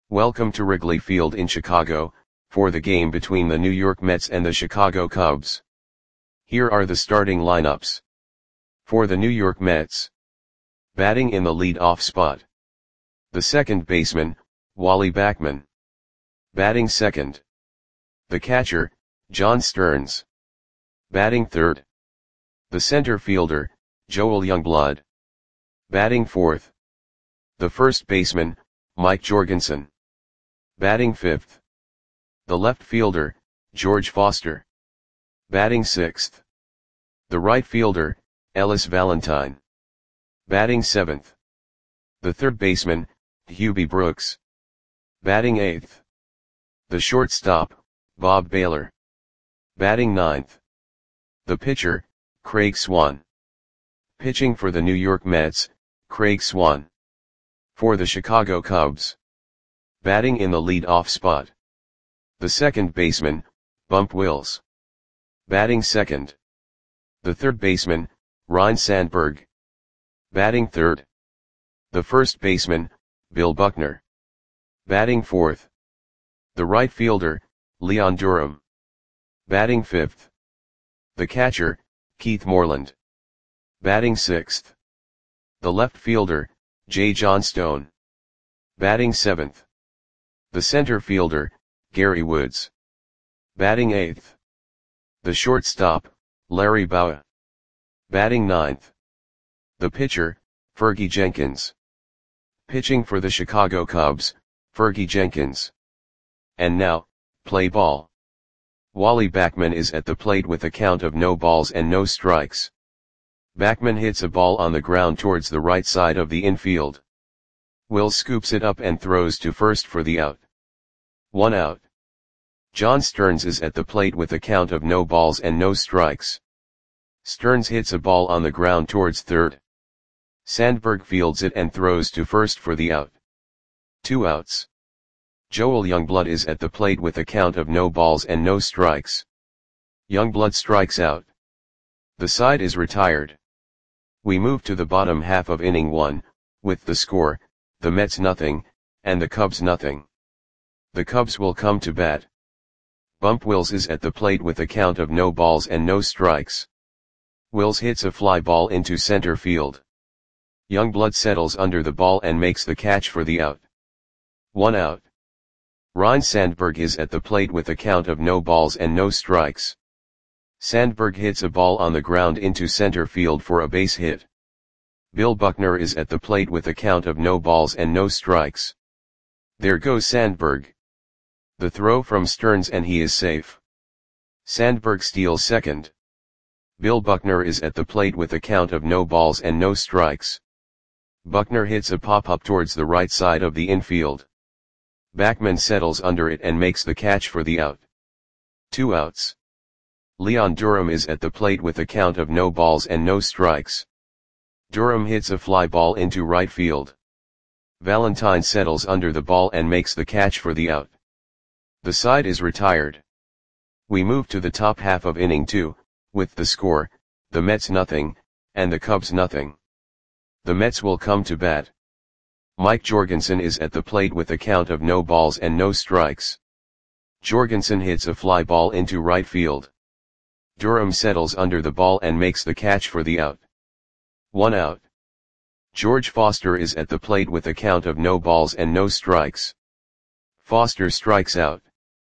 Welcome to Wrigley Field in Chicago, for the game between the New York Mets and the Chicago Cubs. Here are the starting lineups. For the New York Mets. Batting in the lead-off spot. The second baseman, Wally Backman. Batting second. The catcher, John Stearns. Batting third. The center fielder, Joel Youngblood. Batting fourth. The first baseman, Mike Jorgensen. Batting fifth. The left fielder, George Foster. Batting sixth. The right fielder, Ellis Valentine. Batting seventh. The third baseman, Hubie Brooks. Batting eighth. The shortstop, Bob Baylor. Batting ninth. The pitcher, Craig Swan. Pitching for the New York Mets, Craig Swan. For the Chicago Cubs. Batting in the lead-off spot. The second baseman, Bump Wills. Batting second. The third baseman, Ryne Sandberg. Batting third. The first baseman, Bill Buckner. Batting fourth. The right fielder, Leon Durham. Batting fifth. The catcher, Keith Moreland. Batting sixth. The left fielder, Jay Johnstone. Batting seventh. The center fielder, Gary Woods. Batting eighth. The shortstop, Larry Bowa. Batting ninth. The pitcher, Fergie Jenkins. Pitching for the Chicago Cubs, Fergie Jenkins. And now, play ball. Wally Backman is at the plate with a count of no balls and no strikes. Backman hits a ball on the ground towards the right side of the infield. Wills scoops it up and throws to first for the out. 1 out. John Stearns is at the plate with a count of no balls and no strikes. Stearns hits a ball on the ground towards third. Sandberg fields it and throws to first for the out. 2 outs. Joel Youngblood is at the plate with a count of no balls and no strikes. Youngblood strikes out. The side is retired. We move to the bottom half of inning 1, with the score, the Mets nothing, and the Cubs nothing. The Cubs will come to bat. Bump Wills is at the plate with a count of no balls and no strikes. Wills hits a fly ball into center field. Youngblood settles under the ball and makes the catch for the out. 1 out. Ryne Sandberg is at the plate with a count of no balls and no strikes. Sandberg hits a ball on the ground into center field for a base hit. Bill Buckner is at the plate with a count of no balls and no strikes. There goes Sandberg. The throw from Stearns and he is safe. Sandberg steals second. Bill Buckner is at the plate with a count of no balls and no strikes. Buckner hits a pop-up towards the right side of the infield. Backman settles under it and makes the catch for the out. 2 outs. Leon Durham is at the plate with a count of no balls and no strikes. Durham hits a fly ball into right field. Valentine settles under the ball and makes the catch for the out. The side is retired. We move to the top half of inning 2, with the score, the Mets nothing, and the Cubs nothing. The Mets will come to bat. Mike Jorgensen is at the plate with a count of no balls and no strikes. Jorgensen hits a fly ball into right field. Durham settles under the ball and makes the catch for the out. 1 out. George Foster is at the plate with a count of no balls and no strikes. Foster strikes out.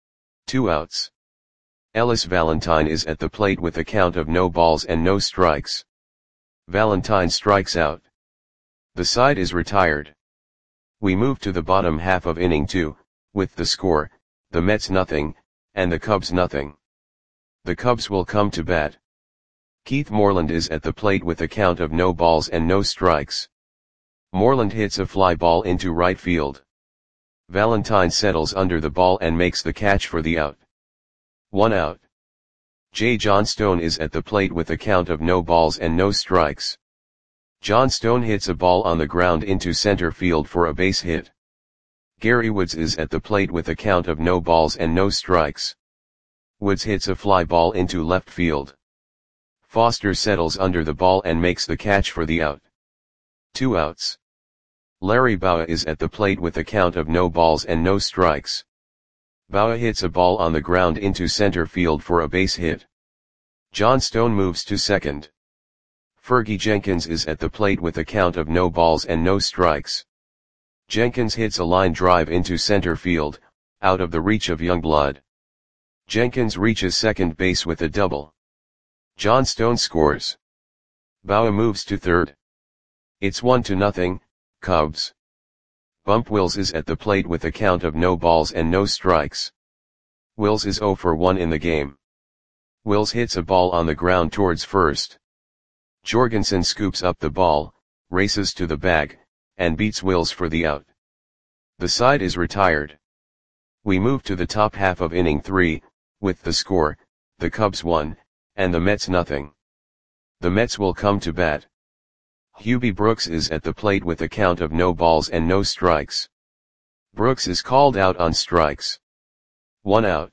2 outs. Ellis Valentine is at the plate with a count of no balls and no strikes. Valentine strikes out. The side is retired. We move to the bottom half of inning 2, with the score, the Mets nothing, and the Cubs nothing. The Cubs will come to bat. Keith Moreland is at the plate with a count of no balls and no strikes. Moreland hits a fly ball into right field. Valentine settles under the ball and makes the catch for the out. 1 out. Jay Johnstone is at the plate with a count of no balls and no strikes. Johnstone hits a ball on the ground into center field for a base hit. Gary Woods is at the plate with a count of no balls and no strikes. Woods hits a fly ball into left field. Foster settles under the ball and makes the catch for the out. 2 outs. Larry Bowa is at the plate with a count of no balls and no strikes. Bowa hits a ball on the ground into center field for a base hit. John Stone moves to second. Fergie Jenkins is at the plate with a count of no balls and no strikes. Jenkins hits a line drive into center field, out of the reach of Youngblood. Jenkins reaches second base with a double. John Stone scores. Bowa moves to third. It's 1-0, Cubs. Bump Wills is at the plate with a count of no balls and no strikes. Wills is 0 for 1 in the game. Wills hits a ball on the ground towards first. Jorgensen scoops up the ball, races to the bag, and beats Wills for the out. The side is retired. We move to the top half of inning 3, with the score, the Cubs 1, and the Mets nothing. The Mets will come to bat. Hubie Brooks is at the plate with a count of no balls and no strikes. Brooks is called out on strikes. 1 out.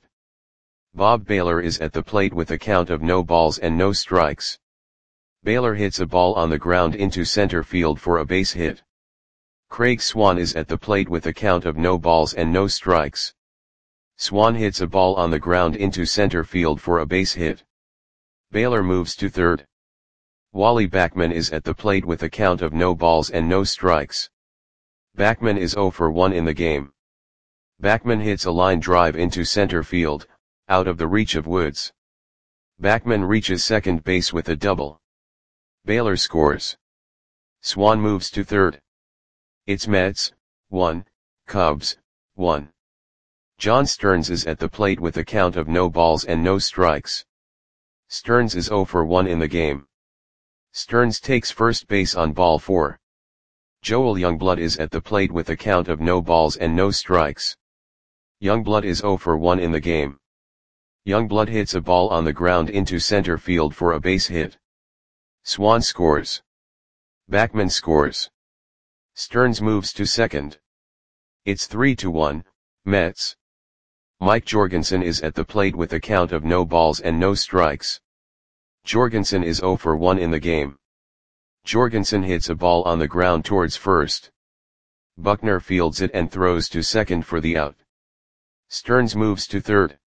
Bob Baylor is at the plate with a count of no balls and no strikes. Baylor hits a ball on the ground into center field for a base hit. Craig Swan is at the plate with a count of no balls and no strikes. Swan hits a ball on the ground into center field for a base hit. Baylor moves to third. Wally Backman is at the plate with a count of no balls and no strikes. Backman is 0 for 1 in the game. Backman hits a line drive into center field, out of the reach of Woods. Backman reaches second base with a double. Baylor scores. Swan moves to third. It's Mets, 1, Cubs, 1. John Stearns is at the plate with a count of no balls and no strikes. Stearns is 0 for 1 in the game. Stearns takes first base on ball 4. Joel Youngblood is at the plate with a count of no balls and no strikes. Youngblood is 0 for 1 in the game. Youngblood hits a ball on the ground into center field for a base hit. Swan scores. Backman scores. Stearns moves to second. It's 3-1, Mets. Mike Jorgensen is at the plate with a count of no balls and no strikes. Jorgensen is 0 for 1 in the game. Jorgensen hits a ball on the ground towards first. Buckner fields it and throws to second for the out. Stearns moves to third.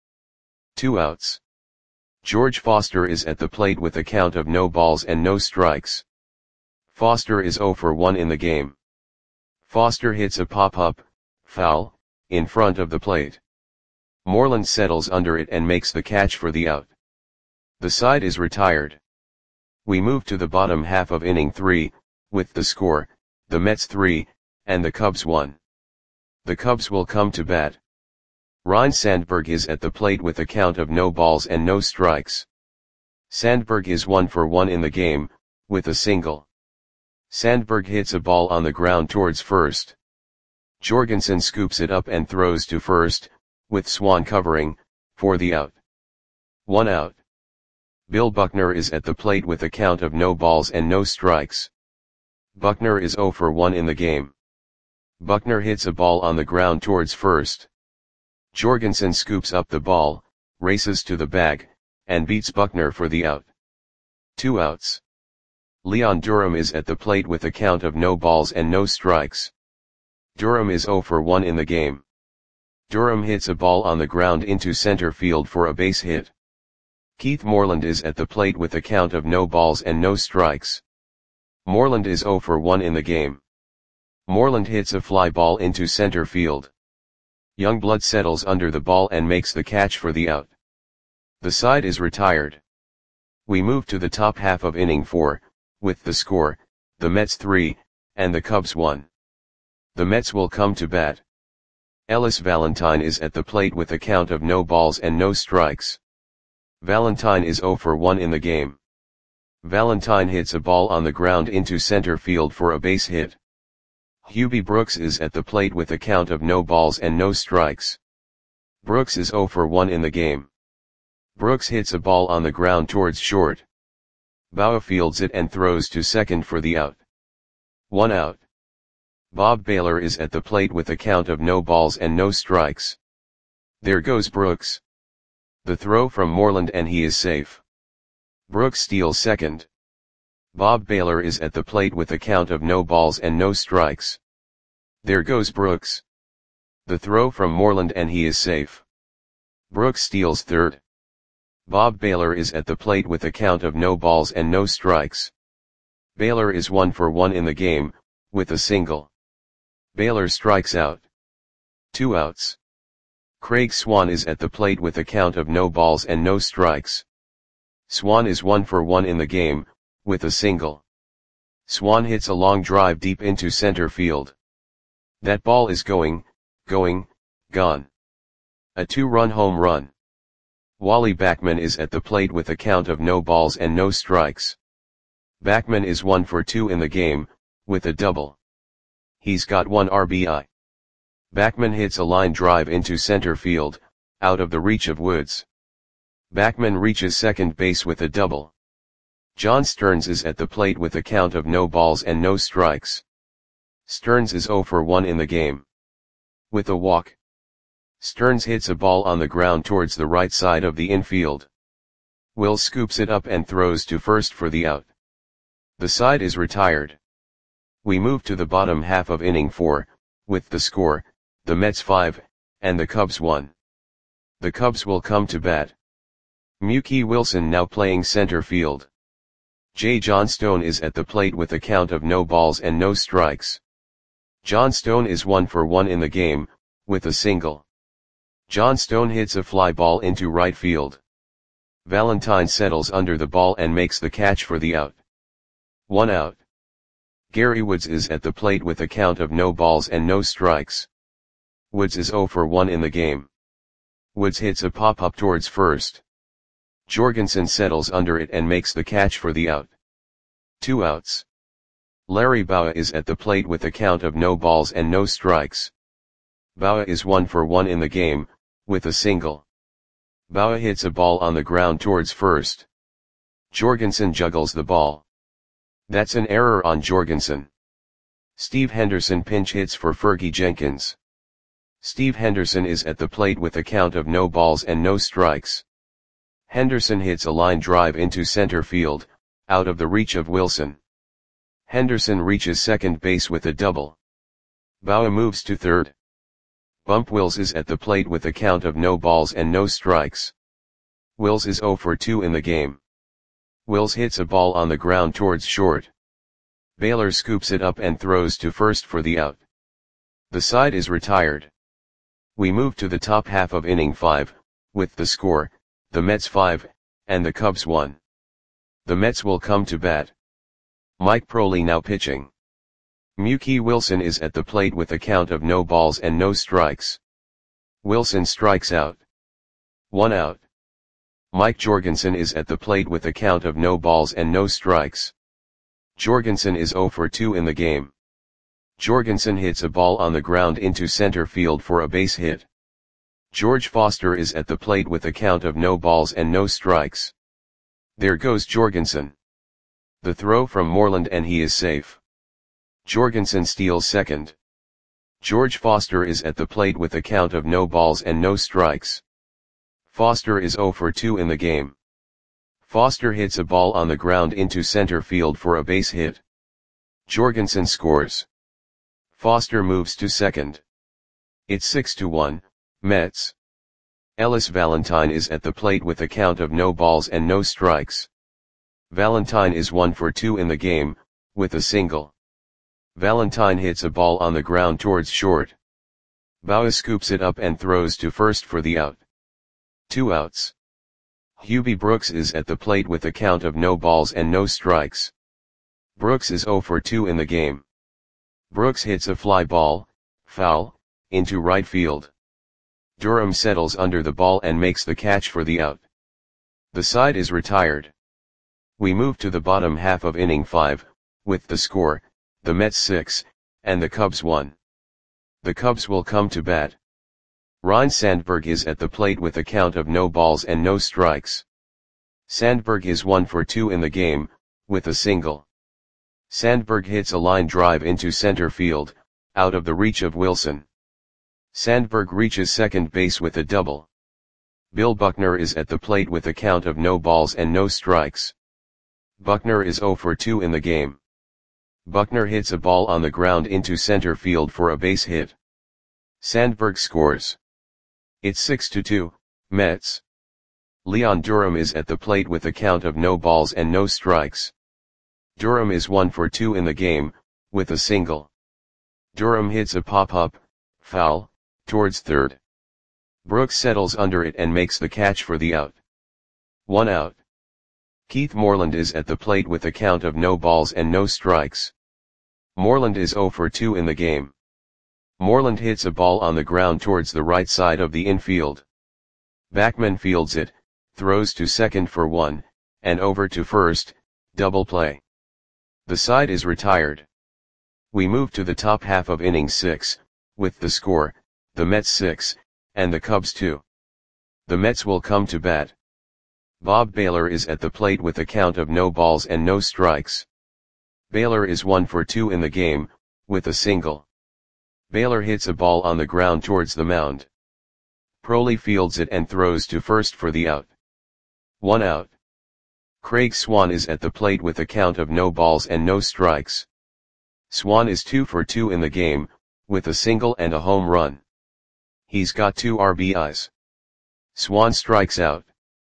2 outs. George Foster is at the plate with a count of no balls and no strikes. Foster is 0 for 1 in the game. Foster hits a pop-up, foul, in front of the plate. Moreland settles under it and makes the catch for the out. The side is retired. We move to the bottom half of inning 3, with the score, the Mets 3, and the Cubs 1. The Cubs will come to bat. Ryne Sandberg is at the plate with a count of no balls and no strikes. Sandberg is 1 for 1 in the game, with a single. Sandberg hits a ball on the ground towards first. Jorgensen scoops it up and throws to first, with Swan covering, for the out. 1 out. Bill Buckner is at the plate with a count of no balls and no strikes. Buckner is 0 for 1 in the game. Buckner hits a ball on the ground towards first. Jorgensen scoops up the ball, races to the bag, and beats Buckner for the out. 2 outs. Leon Durham is at the plate with a count of no balls and no strikes. Durham is 0 for 1 in the game. Durham hits a ball on the ground into center field for a base hit. Keith Moreland is at the plate with a count of no balls and no strikes. Moreland is 0 for 1 in the game. Moreland hits a fly ball into center field. Youngblood settles under the ball and makes the catch for the out. The side is retired. We move to the top half of inning 4, with the score, the Mets 3, and the Cubs 1. The Mets will come to bat. Ellis Valentine is at the plate with a count of no balls and no strikes. Valentine is 0 for 1 in the game. Valentine hits a ball on the ground into center field for a base hit. Hubie Brooks is at the plate with a count of no balls and no strikes. Brooks is 0 for 1 in the game. Brooks hits a ball on the ground towards short. Bowa fields it and throws to second for the out. 1 out. Bob Baylor is at the plate with a count of no balls and no strikes. There goes Brooks. The throw from Moreland and he is safe. Brooks steals second. Bob Baylor is at the plate with a count of no balls and no strikes. There goes Brooks. The throw from Moreland and he is safe. Brooks steals third. Bob Baylor is at the plate with a count of no balls and no strikes. Baylor is 1 for 1 in the game, with a single. Baylor strikes out. 2 outs. Craig Swan is at the plate with a count of no balls and no strikes. Swan is 1 for 1 in the game, with a single. Swan hits a long drive deep into center field. That ball is gone. A 2-run home run. Wally Backman is at the plate with a count of no balls and no strikes. Backman is 1 for 2 in the game, with a double. He's got 1 RBI. Backman hits a line drive into center field, out of the reach of Woods. Backman reaches second base with a double. John Stearns is at the plate with a count of no balls and no strikes. Stearns is 0 for 1 in the game. With a walk. Stearns hits a ball on the ground towards the right side of the infield. Wills scoops it up and throws to first for the out. The side is retired. We move to the bottom half of inning 4, with the score, the Mets 5, and the Cubs 1. The Cubs will come to bat. Mookie Wilson now playing center field. J. Johnstone is at the plate with a count of no balls and no strikes. Johnstone is 1 for 1 in the game, with a single. Johnstone hits a fly ball into right field. Valentine settles under the ball and makes the catch for the out. 1 out. Gary Woods is at the plate with a count of no balls and no strikes. Woods is 0 for 1 in the game. Woods hits a pop-up towards first. Jorgensen settles under it and makes the catch for the out. 2 outs. Larry Bowa is at the plate with a count of no balls and no strikes. Bowa is 1 for 1 in the game, with a single. Bowa hits a ball on the ground towards first. Jorgensen juggles the ball. That's an error on Jorgensen. Steve Henderson pinch hits for Fergie Jenkins. Steve Henderson is at the plate with a count of no balls and no strikes. Henderson hits a line drive into center field, out of the reach of Wilson. Henderson reaches second base with a double. Bowa moves to third. Bump Wills is at the plate with a count of no balls and no strikes. Wills is 0 for 2 in the game. Wills hits a ball on the ground towards short. Baylor scoops it up and throws to first for the out. The side is retired. We move to the top half of inning 5, with the score, the Mets 5, and the Cubs 1. The Mets will come to bat. Mike Proley now pitching. Mookie Wilson is at the plate with a count of no balls and no strikes. Wilson strikes out. 1 out. Mike Jorgensen is at the plate with a count of no balls and no strikes. Jorgensen is 0 for 2 in the game. Jorgensen hits a ball on the ground into center field for a base hit. George Foster is at the plate with a count of no balls and no strikes. There goes Jorgensen. The throw from Moreland and he is safe. Jorgensen steals second. George Foster is at the plate with a count of no balls and no strikes. Foster is 0 for 2 in the game. Foster hits a ball on the ground into center field for a base hit. Jorgensen scores. Foster moves to second. It's 6-1, Mets. Ellis Valentine is at the plate with a count of no balls and no strikes. Valentine is 1 for 2 in the game, with a single. Valentine hits a ball on the ground towards short. Bowa scoops it up and throws to first for the out. 2 outs. Hubie Brooks is at the plate with a count of no balls and no strikes. Brooks is 0 for 2 in the game. Brooks hits a fly ball, foul, into right field. Durham settles under the ball and makes the catch for the out. The side is retired. We move to the bottom half of inning 5, with the score, the Mets 6, and the Cubs 1. The Cubs will come to bat. Ryne Sandberg is at the plate with a count of no balls and no strikes. Sandberg is 1 for 2 in the game, with a single. Sandberg hits a line drive into center field, out of the reach of Wilson. Sandberg reaches second base with a double. Bill Buckner is at the plate with a count of no balls and no strikes. Buckner is 0 for 2 in the game. Buckner hits a ball on the ground into center field for a base hit. Sandberg scores. It's 6-2, Mets. Leon Durham is at the plate with a count of no balls and no strikes. Durham is 1 for 2 in the game, with a single. Durham hits a pop-up, foul, towards third. Brooks settles under it and makes the catch for the out. 1 out. Keith Moreland is at the plate with a count of no balls and no strikes. Moreland is 0 for 2 in the game. Moreland hits a ball on the ground towards the right side of the infield. Backman fields it, throws to second for 1, and over to first, double play. The side is retired. We move to the top half of inning 6, with the score, the Mets 6, and the Cubs 2. The Mets will come to bat. Bob Baylor is at the plate with a count of no balls and no strikes. Baylor is 1 for 2 in the game, with a single. Baylor hits a ball on the ground towards the mound. Proly fields it and throws to first for the out. 1 out. Craig Swan is at the plate with a count of no balls and no strikes. Swan is 2 for 2 in the game, with a single and a home run. He's got 2 RBIs. Swan strikes out.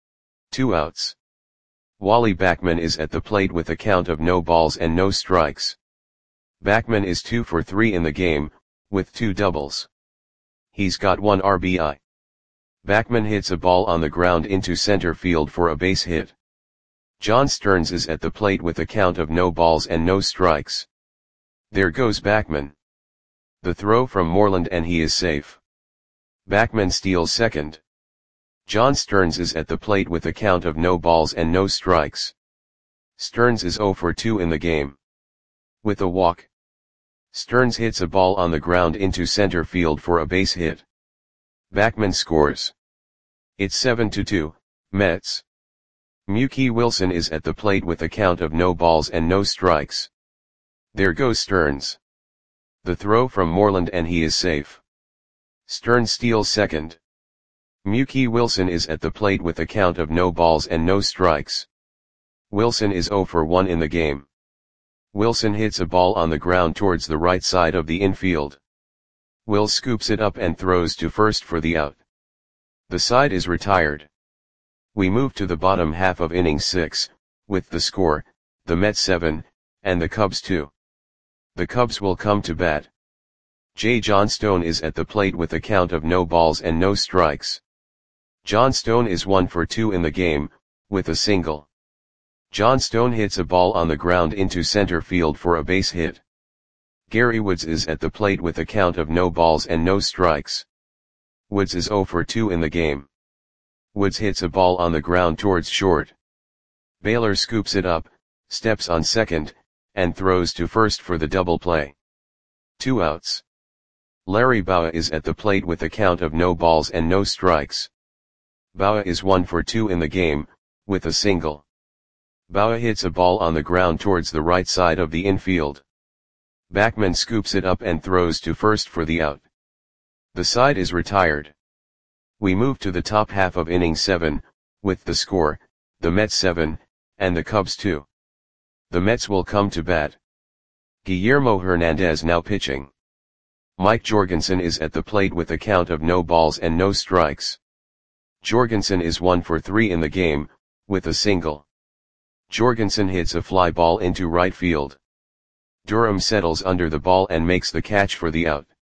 2 outs. Wally Backman is at the plate with a count of no balls and no strikes. Backman is 2 for 3 in the game, with 2 doubles. He's got 1 RBI. Backman hits a ball on the ground into center field for a base hit. John Stearns is at the plate with a count of no balls and no strikes. There goes Backman. The throw from Moreland and he is safe. Backman steals second. John Stearns is at the plate with a count of no balls and no strikes. Stearns is 0 for 2 in the game. With a walk. Stearns hits a ball on the ground into center field for a base hit. Backman scores. It's 7-2, Mets. Mookie Wilson is at the plate with a count of no balls and no strikes. There goes Stearns. The throw from Moreland and he is safe. Stearns steals second. Mookie Wilson is at the plate with a count of no balls and no strikes. Wilson is 0 for 1 in the game. Wilson hits a ball on the ground towards the right side of the infield. Will scoops it up and throws to first for the out. The side is retired. We move to the bottom half of inning 6, with the score, the Mets 7, and the Cubs 2. The Cubs will come to bat. J. Johnstone is at the plate with a count of no balls and no strikes. Johnstone is 1 for 2 in the game, with a single. Johnstone hits a ball on the ground into center field for a base hit. Gary Woods is at the plate with a count of no balls and no strikes. Woods is 0 for 2 in the game. Woods hits a ball on the ground towards short. Baylor scoops it up, steps on second, and throws to first for the double play. 2 outs. Larry Bowa is at the plate with a count of no balls and no strikes. Bowa is 1 for 2 in the game, with a single. Bowa hits a ball on the ground towards the right side of the infield. Backman scoops it up and throws to first for the out. The side is retired. We move to the top half of inning 7, with the score, the Mets 7, and the Cubs 2. The Mets will come to bat. Guillermo Hernandez now pitching. Mike Jorgensen is at the plate with a count of no balls and no strikes. Jorgensen is 1 for 3 in the game, with a single. Jorgensen hits a fly ball into right field. Durham settles under the ball and makes the catch for the out.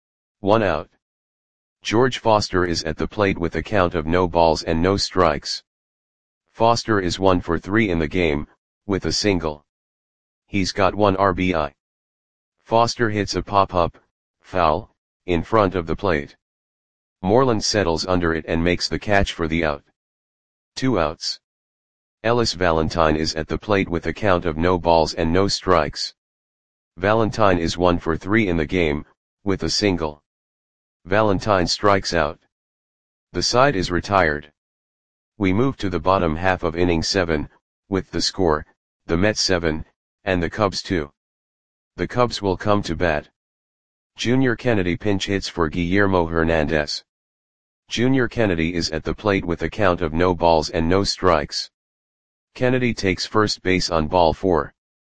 1 out. George Foster is at the plate with a count of no balls and no strikes. Foster is 1 for 3 in the game, with a single. He's got 1 RBI. Foster hits a pop-up, foul, in front of the plate. Moreland settles under it and makes the catch for the out. 2 outs. Ellis Valentine is at the plate with a count of no balls and no strikes. Valentine is 1 for 3 in the game, with a single. Valentine strikes out. The side is retired. We move to the bottom half of inning 7, with the score, the Mets 7, and the Cubs 2. The Cubs will come to bat. Junior Kennedy pinch hits for Guillermo Hernandez. Junior Kennedy is at the plate with a count of no balls and no strikes. Kennedy takes first base on ball 4.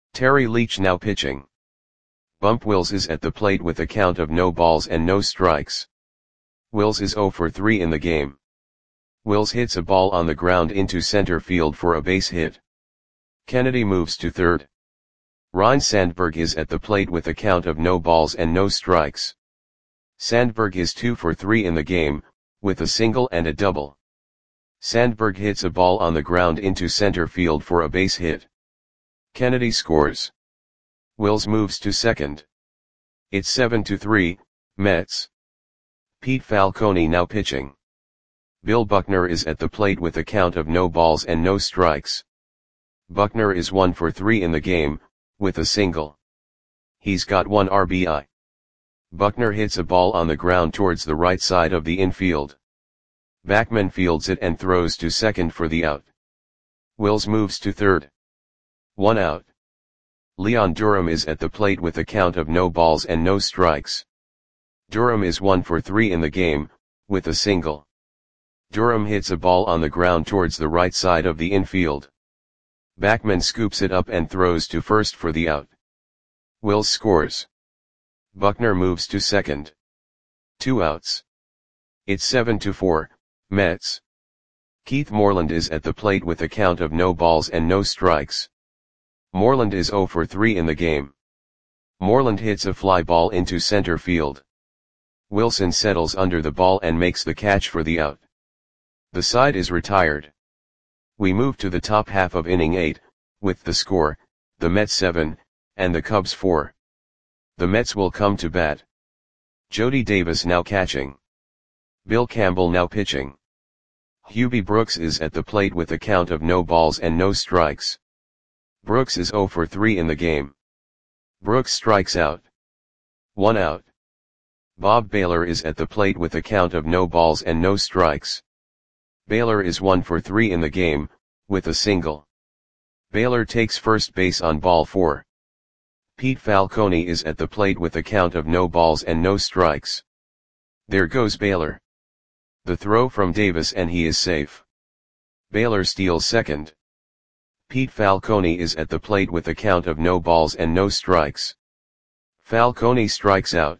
Terry Leach now pitching. Bump Wills is at the plate with a count of no balls and no strikes. Wills is 0 for 3 in the game. Wills hits a ball on the ground into center field for a base hit. Kennedy moves to third. Ryne Sandberg is at the plate with a count of no balls and no strikes. Sandberg is 2 for 3 in the game, with a single and a double. Sandberg hits a ball on the ground into center field for a base hit. Kennedy scores. Wills moves to second. It's 7-3, Mets. Pete Falcone now pitching. Bill Buckner is at the plate with a count of no balls and no strikes. Buckner is 1 for 3 in the game, with a single. He's got 1 RBI. Buckner hits a ball on the ground towards the right side of the infield. Backman fields it and throws to second for the out. Wills moves to third. 1 out. Leon Durham is at the plate with a count of no balls and no strikes. Durham is 1 for 3 in the game, with a single. Durham hits a ball on the ground towards the right side of the infield. Backman scoops it up and throws to first for the out. Wills scores. Buckner moves to second. 2 outs. It's 7-4, Mets. Keith Moreland is at the plate with a count of no balls and no strikes. Moreland is 0 for 3 in the game. Moreland hits a fly ball into center field. Wilson settles under the ball and makes the catch for the out. The side is retired. We move to the top half of inning 8, with the score, the Mets 7, and the Cubs 4. The Mets will come to bat. Jody Davis now catching. Bill Campbell now pitching. Hubie Brooks is at the plate with a count of no balls and no strikes. Brooks is 0 for 3 in the game. Brooks strikes out. 1 out. Bob Baylor is at the plate with a count of no balls and no strikes. Baylor is 1 for 3 in the game, with a single. Baylor takes first base on ball 4. Pete Falcone is at the plate with a count of no balls and no strikes. There goes Baylor. The throw from Davis and he is safe. Baylor steals second. Pete Falcone is at the plate with a count of no balls and no strikes. Falcone strikes out.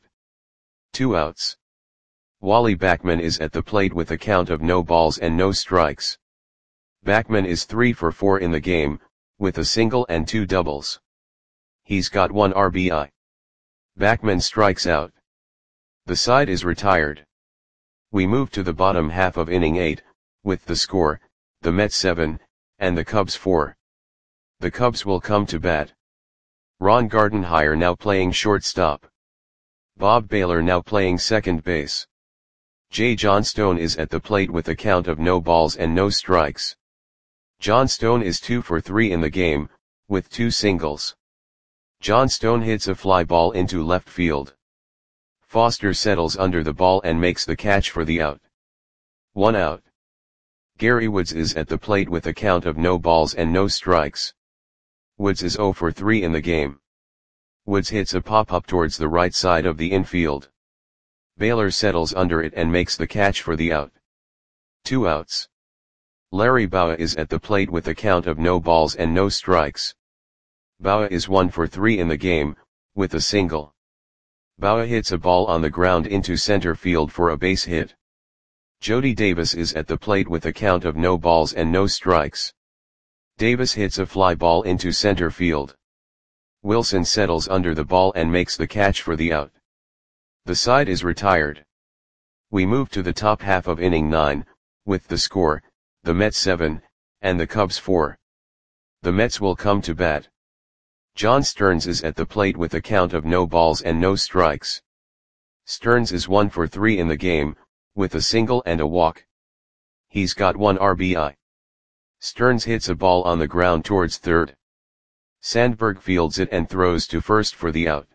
2 outs. Wally Backman is at the plate with a count of no balls and no strikes. Backman is 3 for 4 in the game, with a single and 2 doubles. He's got 1 RBI. Backman strikes out. The side is retired. We move to the bottom half of inning 8, with the score, the Mets 7, and the Cubs 4. The Cubs will come to bat. Ron Gardenhire now playing shortstop. Bob Baylor now playing second base. Jay Johnstone is at the plate with a count of no balls and no strikes. Johnstone is 2 for 3 in the game, with 2 singles. Johnstone hits a fly ball into left field. Foster settles under the ball and makes the catch for the out. 1 out. Gary Woods is at the plate with a count of no balls and no strikes. Woods is 0 for 3 in the game. Woods hits a pop-up towards the right side of the infield. Baylor settles under it and makes the catch for the out. 2 outs. Larry Bowa is at the plate with a count of no balls and no strikes. Bowa is 1 for 3 in the game, with a single. Bowa hits a ball on the ground into center field for a base hit. Jody Davis is at the plate with a count of no balls and no strikes. Davis hits a fly ball into center field. Wilson settles under the ball and makes the catch for the out. The side is retired. We move to the top half of inning 9, with the score, the Mets 7, and the Cubs 4. The Mets will come to bat. John Stearns is at the plate with a count of no balls and no strikes. Stearns is 1 for 3 in the game, with a single and a walk. He's got 1 RBI. Stearns hits a ball on the ground towards third. Sandberg fields it and throws to first for the out.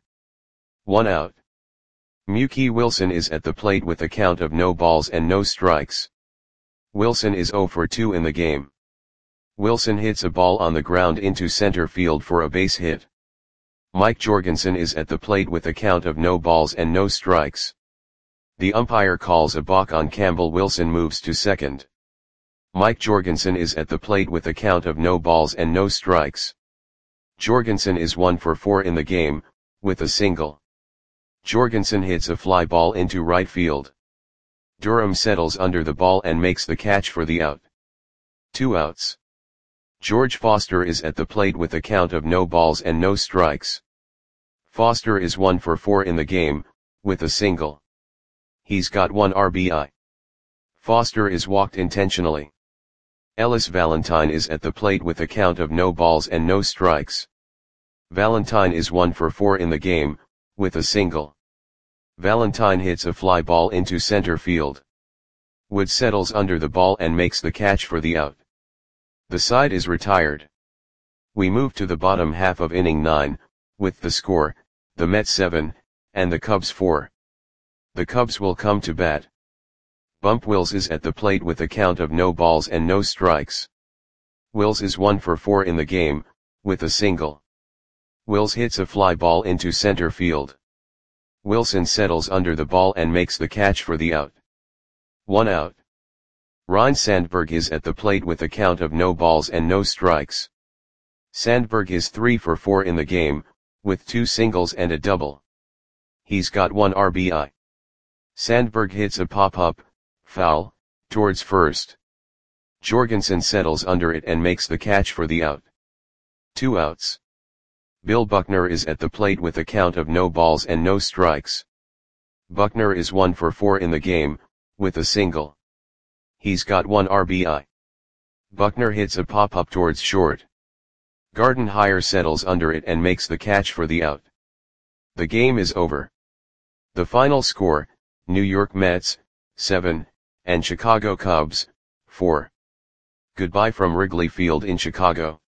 1 out. Mookie Wilson is at the plate with a count of no balls and no strikes. Wilson is 0 for 2 in the game. Wilson hits a ball on the ground into center field for a base hit. Mike Jorgensen is at the plate with a count of no balls and no strikes. The umpire calls a balk on Campbell. Wilson moves to second. Mike Jorgensen is at the plate with a count of no balls and no strikes. Jorgensen is 1 for 4 in the game, with a single. Jorgensen hits a fly ball into right field. Durham settles under the ball and makes the catch for the out. 2 outs. George Foster is at the plate with a count of no balls and no strikes. Foster is 1 for 4 in the game, with a single. He's got 1 RBI. Foster is walked intentionally. Ellis Valentine is at the plate with a count of no balls and no strikes. Valentine is 1 for 4 in the game, with a single. Valentine hits a fly ball into center field. Wood settles under the ball and makes the catch for the out. The side is retired. We move to the bottom half of inning 9, with the score, the Mets 7, and the Cubs 4. The Cubs will come to bat. Bump Wills is at the plate with a count of no balls and no strikes. Wills is 1 for 4 in the game, with a single. Wills hits a fly ball into center field. Wilson settles under the ball and makes the catch for the out. 1 out. Ryne Sandberg is at the plate with a count of no balls and no strikes. Sandberg is 3 for 4 in the game, with 2 singles and a double. He's got 1 RBI. Sandberg hits a pop-up, foul, towards first. Jorgensen settles under it and makes the catch for the out. 2 outs. Bill Buckner is at the plate with a count of no balls and no strikes. Buckner is 1 for 4 in the game, with a single. He's got 1 RBI. Buckner hits a pop-up towards short. Gardenhire settles under it and makes the catch for the out. The game is over. The final score, New York Mets, 7, and Chicago Cubs, 4. Goodbye from Wrigley Field in Chicago.